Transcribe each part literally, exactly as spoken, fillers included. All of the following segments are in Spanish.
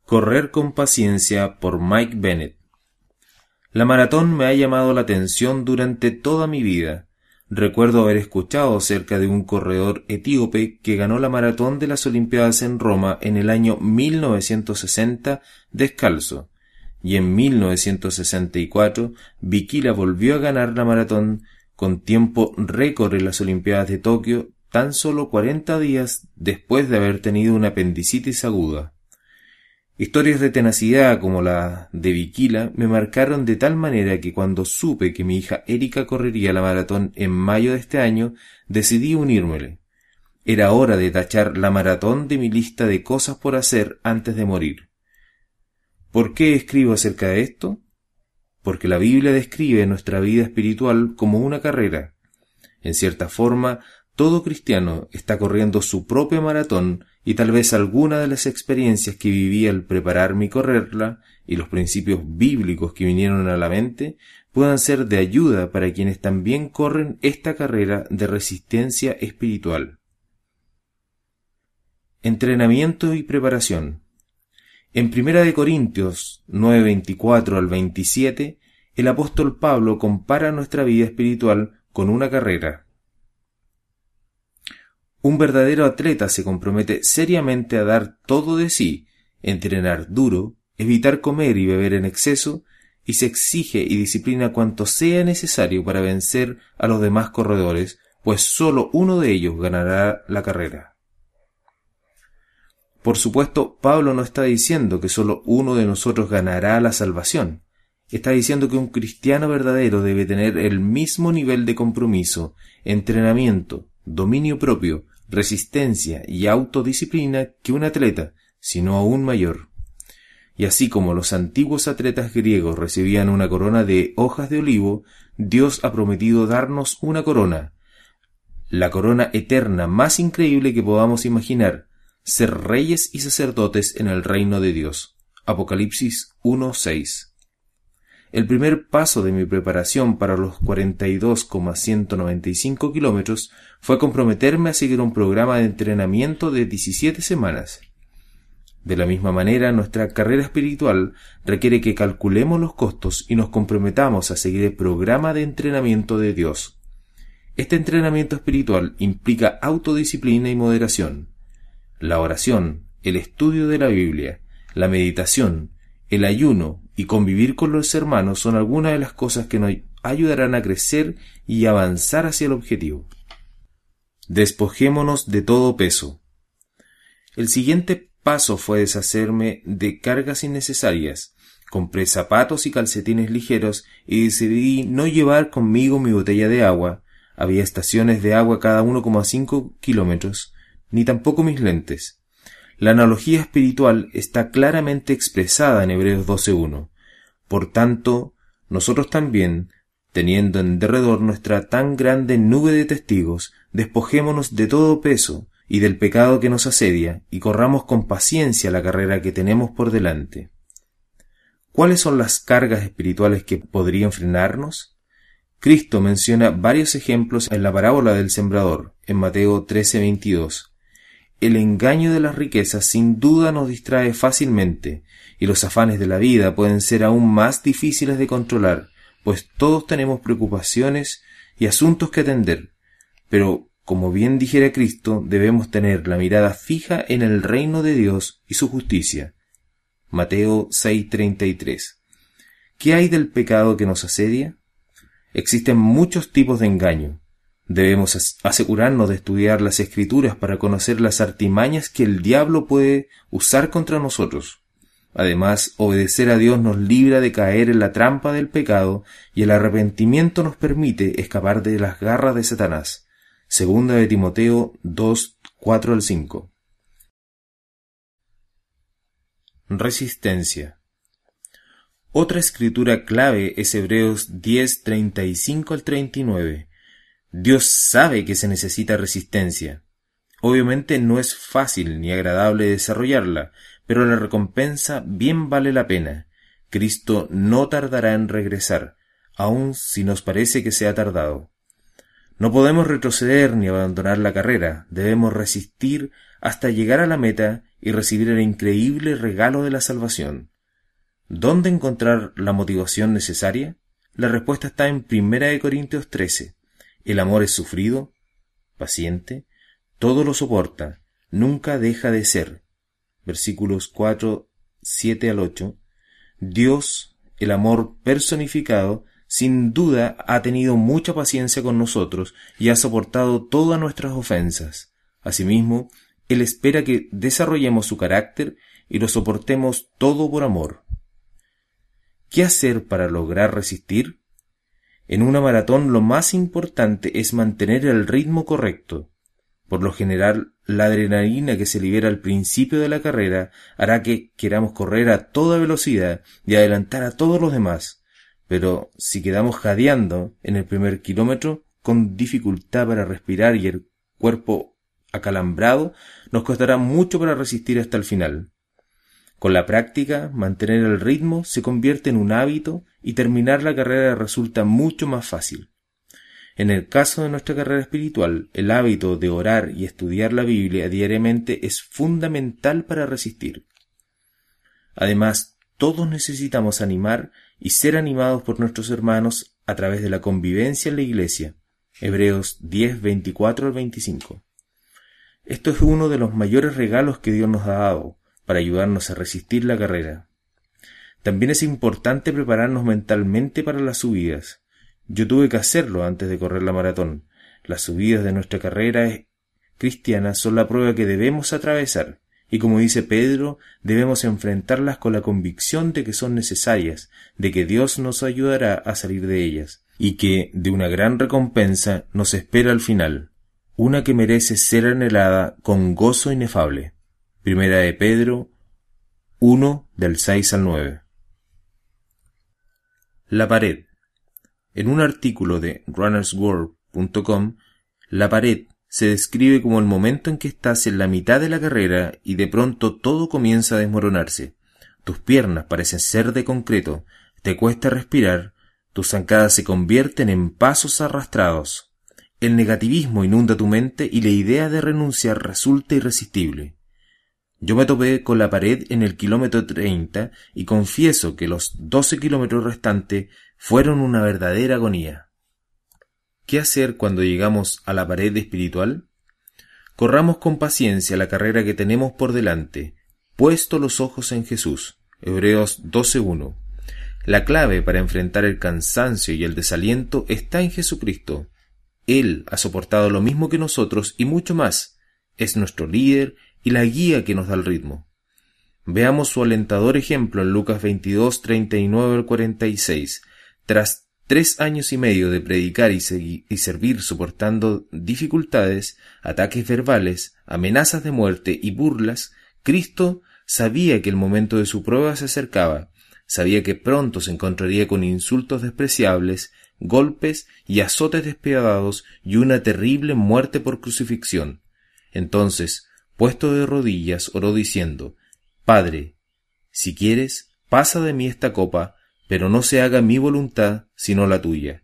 Correr con paciencia por Mike Bennett. La maratón me ha llamado la atención durante toda mi vida. Recuerdo haber escuchado acerca de un corredor etíope que ganó la maratón de las Olimpiadas en Roma en el año mil novecientos sesenta descalzo, y en mil novecientos sesenta y cuatro Bikila volvió a ganar la maratón con tiempo récord en las Olimpiadas de Tokio, tan solo cuarenta días después de haber tenido una apendicitis aguda. Historias de tenacidad como la de Bikila me marcaron de tal manera que cuando supe que mi hija Erika correría la maratón en mayo de este año, decidí unírmele. Era hora de tachar la maratón de mi lista de cosas por hacer antes de morir. ¿Por qué escribo acerca de esto? Porque la Biblia describe nuestra vida espiritual como una carrera. En cierta forma, todo cristiano está corriendo su propia maratón, y tal vez alguna de las experiencias que viví al prepararme y correrla y los principios bíblicos que vinieron a la mente puedan ser de ayuda para quienes también corren esta carrera de resistencia espiritual. Entrenamiento y preparación. En Primera de Corintios nueve veinticuatro al veintisiete, el apóstol Pablo compara nuestra vida espiritual con una carrera. Un verdadero atleta se compromete seriamente a dar todo de sí, entrenar duro, evitar comer y beber en exceso, y se exige y disciplina cuanto sea necesario para vencer a los demás corredores, pues sólo uno de ellos ganará la carrera. Por supuesto, Pablo no está diciendo que sólo uno de nosotros ganará la salvación. Está diciendo que un cristiano verdadero debe tener el mismo nivel de compromiso, entrenamiento, dominio propio, resistencia y autodisciplina que un atleta, sino aún mayor. Y así como los antiguos atletas griegos recibían una corona de hojas de olivo, Dios ha prometido darnos una corona, la corona eterna más increíble que podamos imaginar, ser reyes y sacerdotes en el reino de Dios. Apocalipsis uno seis. El primer paso de mi preparación para los cuarenta y dos coma ciento noventa y cinco kilómetros fue comprometerme a seguir un programa de entrenamiento de diecisiete semanas. De la misma manera, nuestra carrera espiritual requiere que calculemos los costos y nos comprometamos a seguir el programa de entrenamiento de Dios. Este entrenamiento espiritual implica autodisciplina y moderación. La oración, el estudio de la Biblia, la meditación, el ayuno y convivir con los hermanos son algunas de las cosas que nos ayudarán a crecer y avanzar hacia el objetivo. Despojémonos de todo peso. El siguiente paso fue deshacerme de cargas innecesarias. Compré zapatos y calcetines ligeros y decidí no llevar conmigo mi botella de agua. Había estaciones de agua cada uno coma cinco kilómetros, ni tampoco mis lentes. La analogía espiritual está claramente expresada en Hebreos doce uno. Por tanto, nosotros también, teniendo en derredor nuestra tan grande nube de testigos, despojémonos de todo peso y del pecado que nos asedia, y corramos con paciencia la carrera que tenemos por delante. ¿Cuáles son las cargas espirituales que podrían frenarnos? Cristo menciona varios ejemplos en la parábola del sembrador, en Mateo trece veintidós. El engaño de las riquezas sin duda nos distrae fácilmente, y los afanes de la vida pueden ser aún más difíciles de controlar, pues todos tenemos preocupaciones y asuntos que atender. Pero, como bien dijera Cristo, debemos tener la mirada fija en el reino de Dios y su justicia. Mateo seis treinta y tres. ¿Qué hay del pecado que nos asedia? Existen muchos tipos de engaño. Debemos asegurarnos de estudiar las Escrituras para conocer las artimañas que el diablo puede usar contra nosotros. Además, obedecer a Dios nos libra de caer en la trampa del pecado y el arrepentimiento nos permite escapar de las garras de Satanás. Segunda de Timoteo dos, cuatro al cinco. Resistencia. Otra escritura clave es Hebreos diez, treinta y cinco al treinta y nueve. Dios sabe que se necesita resistencia. Obviamente no es fácil ni agradable desarrollarla, pero la recompensa bien vale la pena. Cristo no tardará en regresar, aun si nos parece que se ha tardado. No podemos retroceder ni abandonar la carrera, debemos resistir hasta llegar a la meta y recibir el increíble regalo de la salvación. ¿Dónde encontrar la motivación necesaria? La respuesta está en primera de Corintios trece. El amor es sufrido, paciente, todo lo soporta, nunca deja de ser. Versículos cuatro, siete al ocho. Dios, el amor personificado, sin duda ha tenido mucha paciencia con nosotros y ha soportado todas nuestras ofensas. Asimismo, Él espera que desarrollemos su carácter y lo soportemos todo por amor. ¿Qué hacer para lograr resistir? En una maratón lo más importante es mantener el ritmo correcto. Por lo general, la adrenalina que se libera al principio de la carrera hará que queramos correr a toda velocidad y adelantar a todos los demás. Pero si quedamos jadeando en el primer kilómetro, con dificultad para respirar y el cuerpo acalambrado, nos costará mucho para resistir hasta el final. Con la práctica, mantener el ritmo se convierte en un hábito y terminar la carrera resulta mucho más fácil. En el caso de nuestra carrera espiritual, el hábito de orar y estudiar la Biblia diariamente es fundamental para resistir. Además, todos necesitamos animar y ser animados por nuestros hermanos a través de la convivencia en la iglesia. Hebreos diez, veinticuatro al veinticinco. Esto es uno de los mayores regalos que Dios nos ha dado para ayudarnos a resistir la carrera. También es importante prepararnos mentalmente para las subidas. Yo tuve que hacerlo antes de correr la maratón. Las subidas de nuestra carrera cristiana son la prueba que debemos atravesar, y como dice Pedro, debemos enfrentarlas con la convicción de que son necesarias, de que Dios nos ayudará a salir de ellas, y que de una gran recompensa nos espera al final, una que merece ser anhelada con gozo inefable. Primera de Pedro uno, del seis al nueve. La pared. En un artículo de runners world punto com, la pared se describe como el momento en que estás en la mitad de la carrera y de pronto todo comienza a desmoronarse. Tus piernas parecen ser de concreto, te cuesta respirar, tus zancadas se convierten en pasos arrastrados. El negativismo inunda tu mente y la idea de renunciar resulta irresistible. Yo me topé con la pared en el kilómetro treinta y confieso que los doce kilómetros restantes fueron una verdadera agonía. ¿Qué hacer cuando llegamos a la pared espiritual? Corramos con paciencia la carrera que tenemos por delante, puesto los ojos en Jesús. Hebreos doce uno. La clave para enfrentar el cansancio y el desaliento está en Jesucristo. Él ha soportado lo mismo que nosotros y mucho más. Es nuestro líder y la guía que nos da el ritmo. Veamos su alentador ejemplo en Lucas veintidós, treinta y nueve al cuarenta y seis. Tras tres años y medio de predicar y, seguir, y servir soportando dificultades, ataques verbales, amenazas de muerte y burlas, Cristo sabía que el momento de su prueba se acercaba, sabía que pronto se encontraría con insultos despreciables, golpes y azotes despiadados y una terrible muerte por crucifixión. Entonces, puesto de rodillas, oró diciendo: Padre, si quieres, pasa de mí esta copa, pero no se haga mi voluntad, sino la tuya.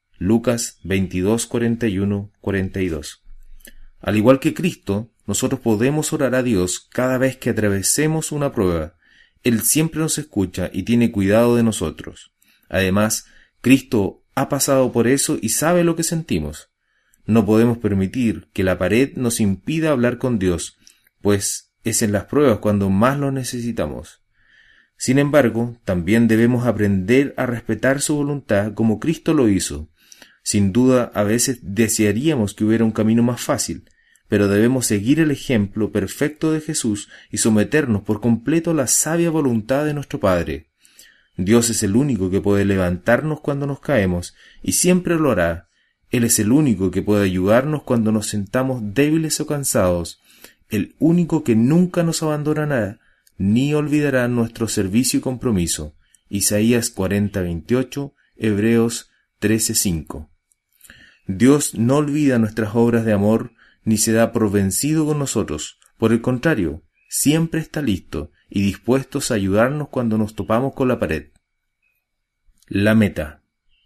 Lucas veintidós, cuarenta y uno, cuarenta y dos. Al igual que Cristo, nosotros podemos orar a Dios cada vez que atravesemos una prueba. Él siempre nos escucha y tiene cuidado de nosotros. Además, Cristo ha pasado por eso y sabe lo que sentimos. No podemos permitir que la pared nos impida hablar con Dios, pues es en las pruebas cuando más lo necesitamos. Sin embargo, también debemos aprender a respetar su voluntad como Cristo lo hizo. Sin duda, a veces desearíamos que hubiera un camino más fácil, pero debemos seguir el ejemplo perfecto de Jesús y someternos por completo a la sabia voluntad de nuestro Padre. Dios es el único que puede levantarnos cuando nos caemos, y siempre lo hará. Él es el único que puede ayudarnos cuando nos sentamos débiles o cansados, el único que nunca nos abandonará, ni olvidará nuestro servicio y compromiso. Isaías cuarenta, veintiocho, Hebreos trece, cinco. Dios no olvida nuestras obras de amor, ni se da por vencido con nosotros. Por el contrario, siempre está listo y dispuesto a ayudarnos cuando nos topamos con la pared. La meta.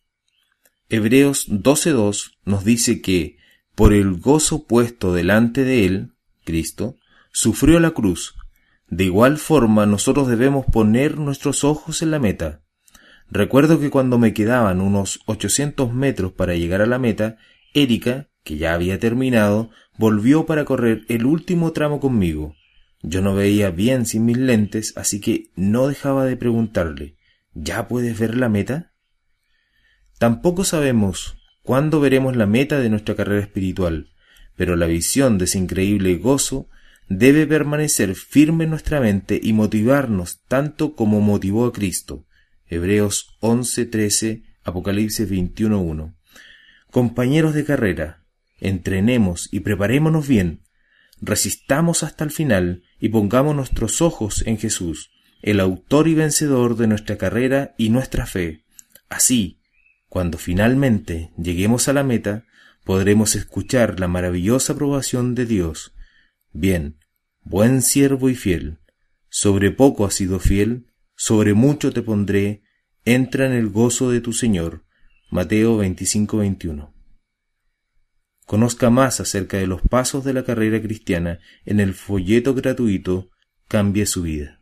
Hebreos doce dos nos dice que, por el gozo puesto delante de él, Cristo, sufrió la cruz, De igual forma, nosotros debemos poner nuestros ojos en la meta. Recuerdo que cuando me quedaban unos ochocientos metros para llegar a la meta, Erika, que ya había terminado, volvió para correr el último tramo conmigo. Yo no veía bien sin mis lentes, así que no dejaba de preguntarle, ¿ya puedes ver la meta? Tampoco sabemos cuándo veremos la meta de nuestra carrera espiritual, pero la visión de ese increíble gozo debe permanecer firme en nuestra mente y motivarnos tanto como motivó a Cristo. Hebreos once trece, Apocalipsis veintiuno uno. Compañeros de carrera, entrenemos y preparémonos bien, resistamos hasta el final y pongamos nuestros ojos en Jesús, el autor y vencedor de nuestra carrera y nuestra fe. Así, cuando finalmente lleguemos a la meta, podremos escuchar la maravillosa aprobación de Dios. Bien, buen siervo y fiel, sobre poco has sido fiel, sobre mucho te pondré, entra en el gozo de tu Señor. Mateo veinticinco veintiuno. Conozca más acerca de los pasos de la carrera cristiana en el folleto gratuito Cambie su vida.